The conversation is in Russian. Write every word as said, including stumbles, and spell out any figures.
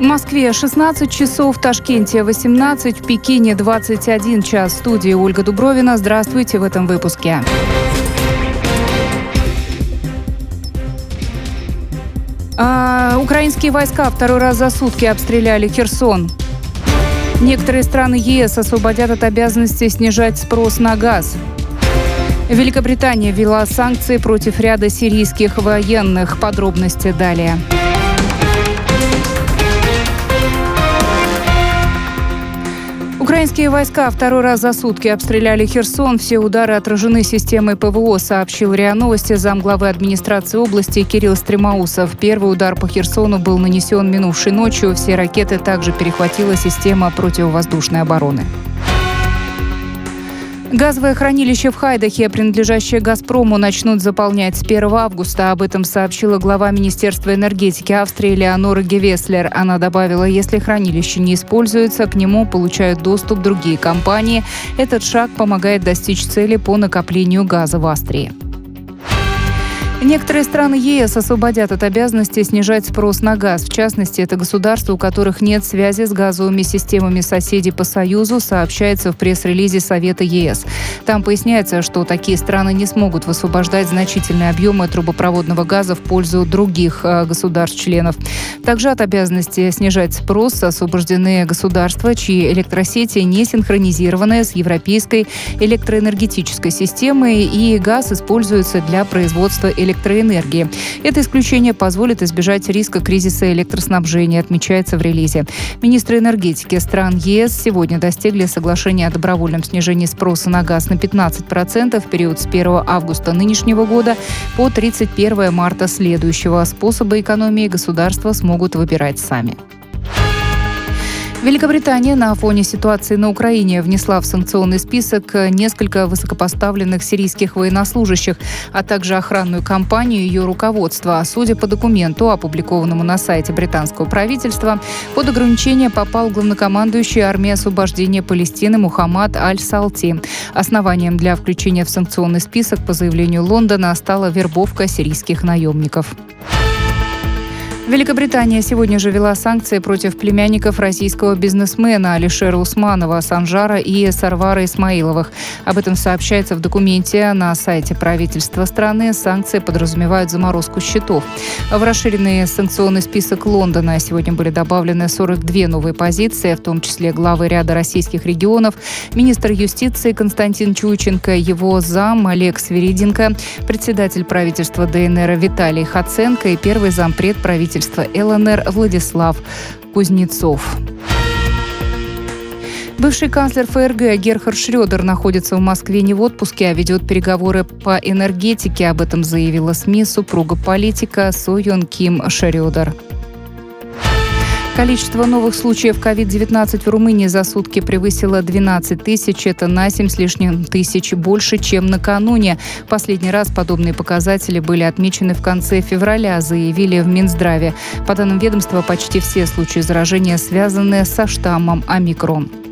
В Москве шестнадцать часов, в Ташкенте восемнадцать, в Пекине двадцать один час. В студии Ольга Дубровина. Здравствуйте в этом выпуске. А, украинские войска второй раз за сутки обстреляли Херсон. Некоторые страны ЕС освободят от обязанности снижать спрос на газ. Великобритания ввела санкции против ряда сирийских военных. Подробности далее. Украинские войска второй раз за сутки обстреляли Херсон. Все удары отражены системой ПВО, сообщил РИА Новости замглавы администрации области Кирилл Стремоусов. Первый удар по Херсону был нанесен минувшей ночью. Все ракеты также перехватила система противовоздушной обороны. Газовое хранилище в Хайдахе, принадлежащее «Газпрому», начнут заполнять с первого августа. Об этом сообщила глава Министерства энергетики Австрии Леонора Гевеслер. Она добавила, если хранилище не используется, к нему получают доступ другие компании. Этот шаг помогает достичь цели по накоплению газа в Австрии. Некоторые страны ЕС освободят от обязанности снижать спрос на газ. В частности, это государства, у которых нет связи с газовыми системами соседей по Союзу, сообщается в пресс-релизе Совета ЕС. Там поясняется, что такие страны не смогут высвобождать значительные объемы трубопроводного газа в пользу других э, государств-членов. Также от обязанности снижать спрос освобождены государства, чьи электросети не синхронизированы с европейской электроэнергетической системой, и газ используется для производства электроэнергии. электроэнергии. Это исключение позволит избежать риска кризиса электроснабжения, отмечается в релизе. Министры энергетики стран ЕС сегодня достигли соглашения о добровольном снижении спроса на газ на пятнадцать процентов в период с первого августа нынешнего года по тридцать первое марта следующего. Способы экономии государства смогут выбирать сами. Великобритания на фоне ситуации на Украине внесла в санкционный список несколько высокопоставленных сирийских военнослужащих, а также охранную компанию и ее руководство. Судя по документу, опубликованному на сайте британского правительства, под ограничение попал главнокомандующий армией освобождения Палестины Мухаммад Аль-Салти. Основанием для включения в санкционный список по заявлению Лондона стала вербовка сирийских наемников. Великобритания сегодня же ввела санкции против племянников российского бизнесмена Алишера Усманова, Санжара и Сарвара Исмаиловых. Об этом сообщается в документе на сайте правительства страны. Санкции подразумевают заморозку счетов. В расширенный санкционный список Лондона сегодня были добавлены сорок две новые позиции, в том числе главы ряда российских регионов, министр юстиции Константин Чуйченко, его зам Олег Свириденко, председатель правительства ДНР Виталий Хаценко и первый зампред правительства ЛНР Владислав Кузнецов. Бывший канцлер ФРГ Герхард Шрёдер находится в Москве не в отпуске, а ведет переговоры по энергетике. Об этом заявила СМИ супруга политика Со Йон Ким Шрёдер. Количество новых случаев ковид девятнадцать в Румынии за сутки превысило двенадцать тысяч. Это на семь с лишним тысяч больше, чем накануне. Последний раз подобные показатели были отмечены в конце февраля, заявили в Минздраве. По данным ведомства, почти все случаи заражения связаны со штаммом омикрон.